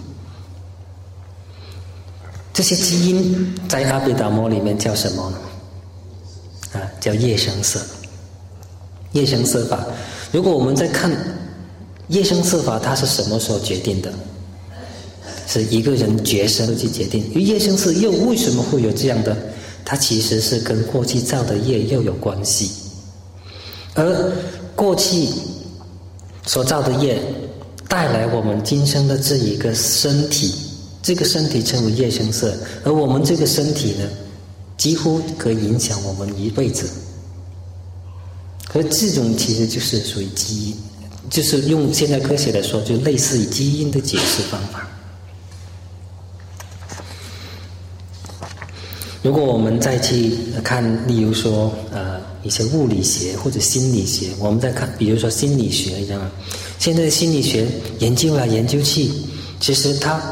这些基因在阿毗达摩里面叫什么呢？啊，叫业生色。业生色法，如果我们在看业生色法，它是什么时候决定的？是一个人觉生去决定。业生色又为什么会有这样的？它其实是跟过去造的业又有关系，而过去所造的业带来我们今生的这一个身体。这个身体称为业生色，而我们这个身体呢，几乎可以影响我们一辈子。可这种其实就是属于基因，就是用现在科学来说，就类似于基因的解释方法。如果我们再去看，例如说呃一些物理学或者心理学，我们再看，比如说心理学一样，现在的心理学研究来研究去，其实它在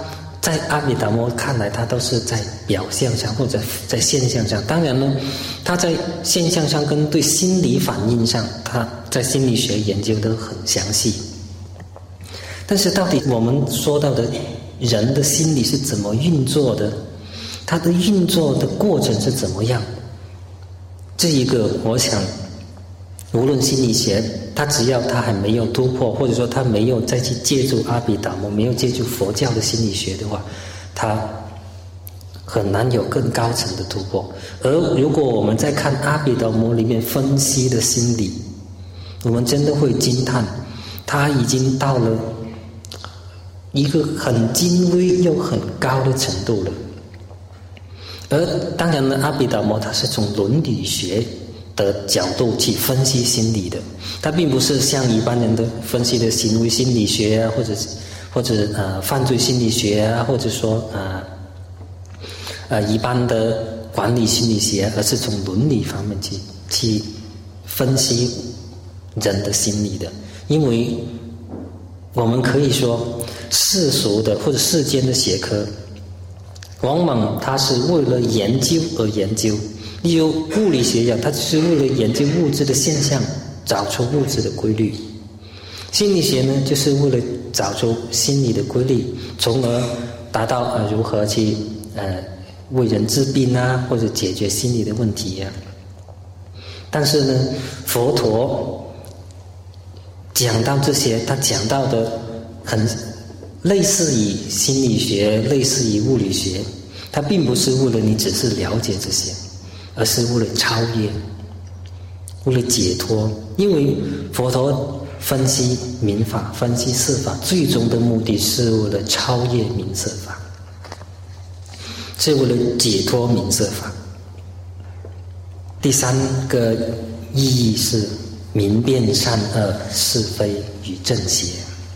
在阿毗达摩看来，他都是在表象上或者在现象上。当然呢，他在现象上跟对心理反应上，他在心理学研究得很详细。但是到底我们说到的人的心理是怎么运作的，它的运作的过程是怎么样，这一个我想无论心理学，他只要他还没有突破，或者说他没有再去借助阿毗达摩，没有借助佛教的心理学的话，他很难有更高层的突破。而如果我们在看阿毗达摩里面分析的心理，我们真的会惊叹，他已经到了一个很精微又很高的程度了。而当然呢，阿毗达摩他是从伦理学的角度去分析心理的，它并不是像一般人的分析的行为心理学啊，或者或者呃犯罪心理学啊，或者说呃呃一般的管理心理学，而是从伦理方面去去分析人的心理的。因为我们可以说世俗的或者世间的学科，往往它是为了研究而研究。例如物理学讲，它只是为了研究物质的现象，找出物质的规律；心理学呢，就是为了找出心理的规律，从而达到呃如何去呃为人治病啊，或者解决心理的问题啊。但是呢，佛陀讲到这些，他讲到的很类似于心理学，类似于物理学，他并不是为了你只是了解这些，而是为了超越，为了解脱。因为佛陀分析民法，分析事法，最终的目的是为了超越民色法，是为了解脱民色法。第三个意义是明辨善恶、是非与正邪。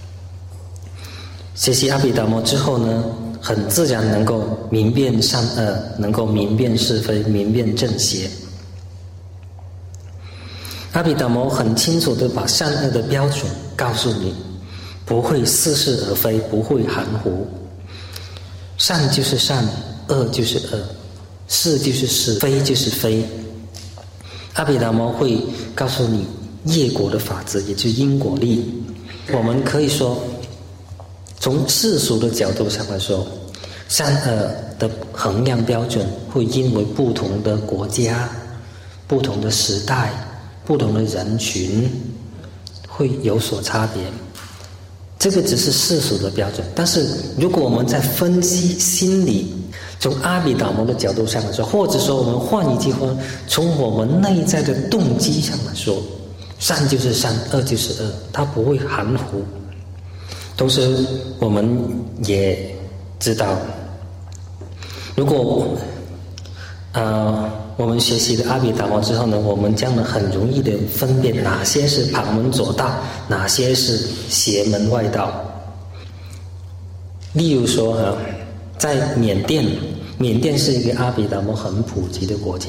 学习阿毗达摩之后呢，很自然能够明辨善恶，能够明辨是非，明辨正邪。阿毗达摩很清楚地把善恶的标准告诉你，不会似是而非，不会含糊。善就是善，恶就是恶，是就是是，非就是非。阿毗达摩会告诉你业果的法则，也就是因果力。我们可以说，从世俗的角度上来说，善恶的衡量标准会因为不同的国家、不同的时代、不同的人群会有所差别。这个只是世俗的标准，但是如果我们在分析心理，从阿毗达摩的角度上来说，或者说我们换一句话，从我们内在的动机上来说，善就是善，恶就是恶，它不会含糊。同时我们也知道，如果呃我们学习了阿毗达摩之后呢，我们将能很容易的分辨哪些是旁门左道，哪些是邪门外道。例如说啊，在缅甸，缅甸是一个阿毗达摩很普及的国家。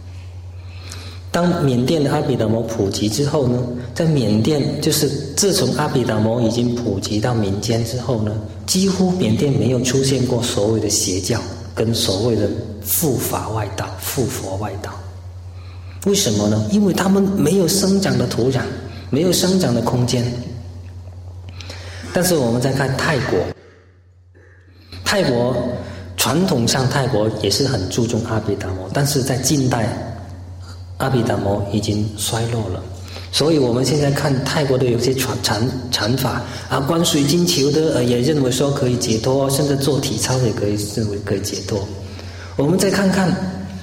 当缅甸的阿毗达摩普及之后呢，在缅甸就是自从阿毗达摩已经普及到民间之后呢，几乎缅甸没有出现过所谓的邪教跟所谓的护法外道、护佛外道。为什么呢？因为他们没有生长的土壤，没有生长的空间。但是我们再看泰国，泰国传统上泰国也是很注重阿毗达摩，但是在近代阿毗达摩已经衰落了，所以我们现在看泰国的有些禅禅禅法啊，观水晶球的也认为说可以解脱，甚至做体操也可以认为可以解脱。我们再看看，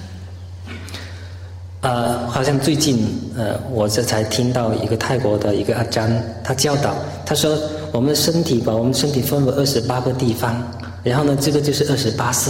呃，好像最近呃，我这才听到一个泰国的一个阿詹，他教导，他说我们的身体把我们身体分为二十八个地方，然后呢，这个就是二十八色。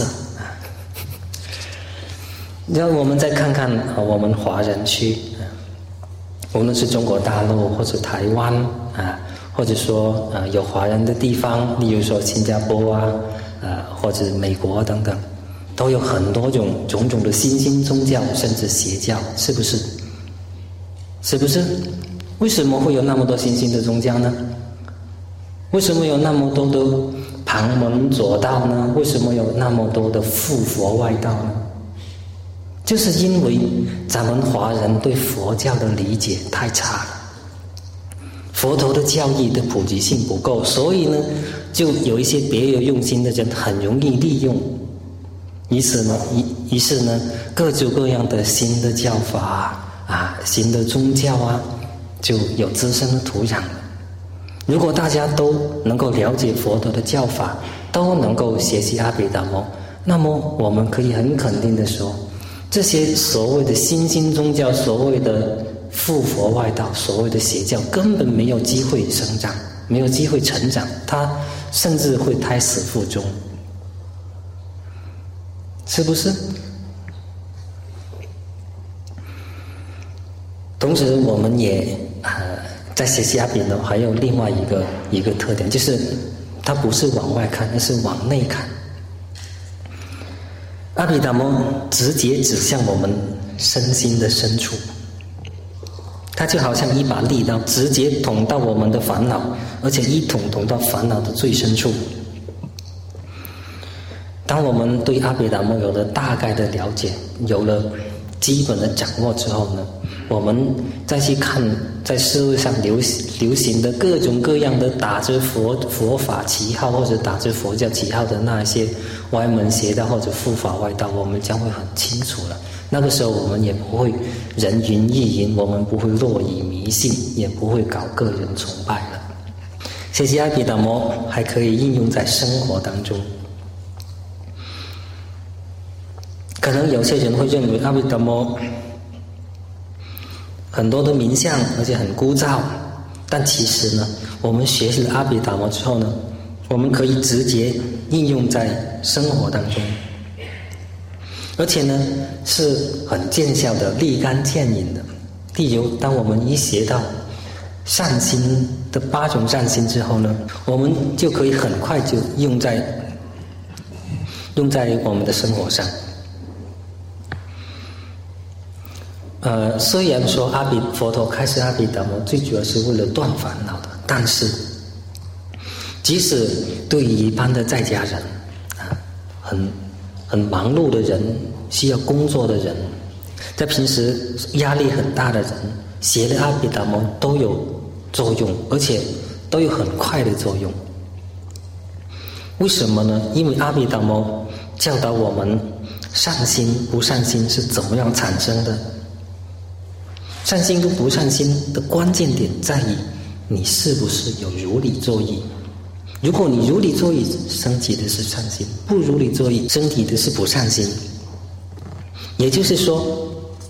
然后我们再看看啊，我们华人区，无论是中国大陆或者台湾啊，或者说啊有华人的地方，例如说新加坡啊，啊或者美国等等，都有很多种种种的新兴宗教，甚至邪教，是不是？是不是？为什么会有那么多新兴的宗教呢？ 为什么有那么多的旁门左道呢？为什么有那么多的附佛外道呢？就是因为咱们华人对佛教的理解太差了，佛陀的教义的普及性不够，所以呢，就有一些别有用心的人很容易利用，于是呢，于于是呢，各种各样的新的教法啊，啊新的宗教啊，就有滋生的土壤了。如果大家都能够了解佛陀的教法，都能够学习阿毗达摩，那么我们可以很肯定的说，这些所谓的新兴宗教，所谓的附佛外道，所谓的邪教，根本没有机会生长，没有机会成长，它甚至会胎死腹中，是不是？同时我们也呃在学习阿毗达摩还有另外一个一个特点，就是它不是往外看，而是往内看。阿毗达摩直接指向我们身心的深处，它就好像一把利刀，直接捅到我们的烦恼，而且一捅捅到烦恼的最深处。当我们对阿毗达摩有了大概的了解，有了基本的掌握之后呢，我们再去看在社会上流流行的各种各样的打着佛佛法旗号或者打着佛教旗号的那一些歪门邪道或者附法外道，我们将会很清楚了。那个时候我们也不会人云亦云，我们不会落于迷信，也不会搞个人崇拜了。学习阿毗达摩还可以应用在生活当中。可能有些人会认为阿毗达摩很多的名相，而且很枯燥，但其实呢，我们学习了阿毗达摩之后呢，我们可以直接应用在生活当中，而且呢是很见效的，立竿见影的。例如，当我们一学到善心的八种善心之后呢，我们就可以很快就用在用在我们的生活上。呃，虽然说阿毗佛陀开示阿毗达摩最主要是为了断烦恼的，但是即使对于一般的在家人啊，很很忙碌的人，需要工作的人，在平时压力很大的人，学了阿毗达摩都有作用，而且都有很快的作用。为什么呢？因为阿毗达摩教导我们善心不善心是怎么样产生的。善心跟不善心的关键点在于你是不是有如理作意。如果你如理作意，升起的是善心；不如理作意，升起的是不善心。也就是说，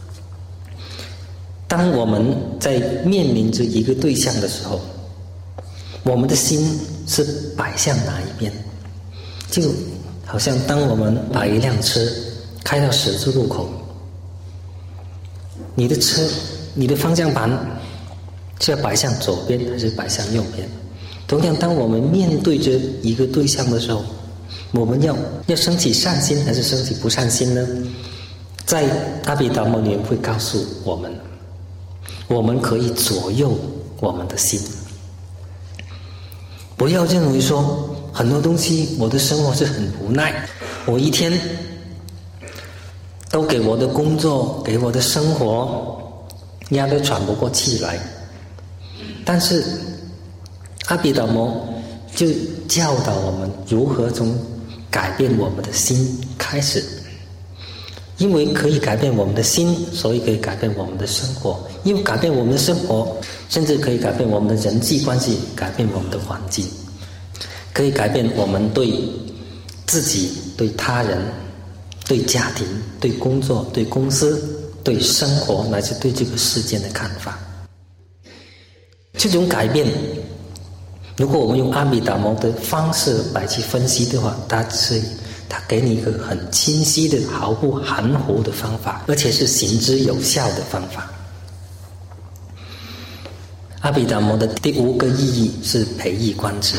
当我们在面临着一个对象的时候，我们的心是摆向哪一边？就好像当我们把一辆车开到十字路口，你的车你的方向盘是要摆向左边还是摆向右边？同样，当我们面对着一个对象的时候，我们要要升起善心还是升起不善心呢？在阿毗达摩里面会告诉我们，我们可以左右我们的心。不要认为说很多东西我的生活是很无奈，我一天都给我的工作给我的生活压得喘不过气来。但是阿毗达摩就教导我们如何从改变我们的心开始，因为可以改变我们的心，所以可以改变我们的生活，因为改变我们的生活，甚至可以改变我们的人际关系，改变我们的环境，可以改变我们对自己、对他人、对家庭、对工作、对公司、对生活，乃至对这个世界的看法。这种改变，如果我们用阿毗达摩的方式来去分析的话，它是它给你一个很清晰的、毫不含糊的方法，而且是行之有效的方法。阿毗达摩的第五个意义是培益观智。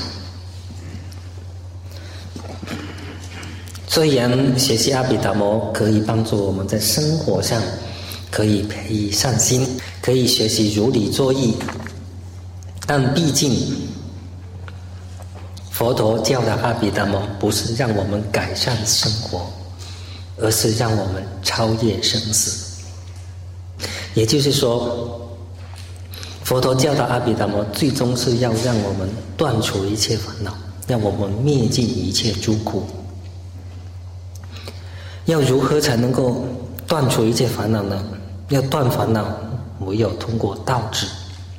虽然学习阿毗达摩可以帮助我们在生活上可以培益善心，可以学习如理作意，但毕竟佛陀教的阿毗达摩不是让我们改善生活，而是让我们超越生死。也就是说，佛陀教的阿毗达摩最终是要让我们断除一切烦恼，让我们灭尽一切诸苦。要如何才能够断除一切烦恼呢？要断烦恼，唯有通过道智，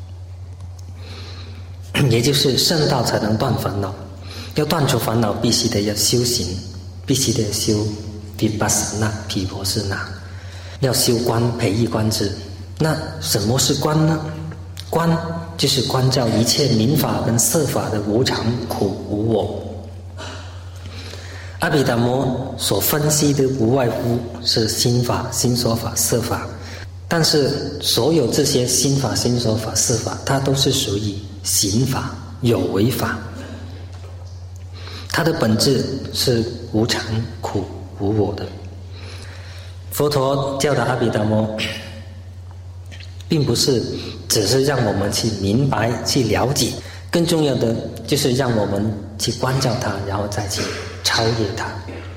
也就是圣道才能断烦恼。要断除烦恼，必须得要修行，必须得修vipassana毗婆舍那，要修观，培育观智。那什么是观呢？观就是观照一切名法跟色法的无常、苦、无我。阿毗达摩所分析的不外乎是心法、心所法、色法，但是所有这些心法、心所法、色法，它都是属于行法、有为法。它的本质是无常、苦、无我的。佛陀教的阿毗达摩，并不是只是让我们去明白、去了解，更重要的就是让我们去关照它，然后再去超越它。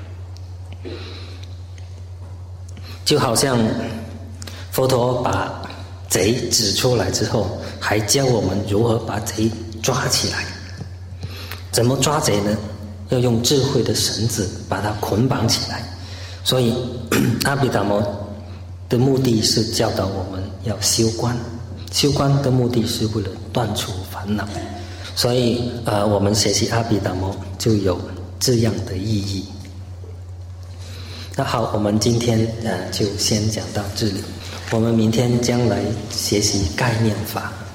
就好像佛陀把贼指出来之后，还教我们如何把贼抓起来。怎么抓贼呢？要用智慧的绳子把它捆绑起来。所以阿毗达摩的目的是教导我们要修观，修观的目的是为了断除烦恼。所以呃，我们学习阿毗达摩就有这样的意义。那好，我们今天呃就先讲到这里，我们明天将来学习概念法。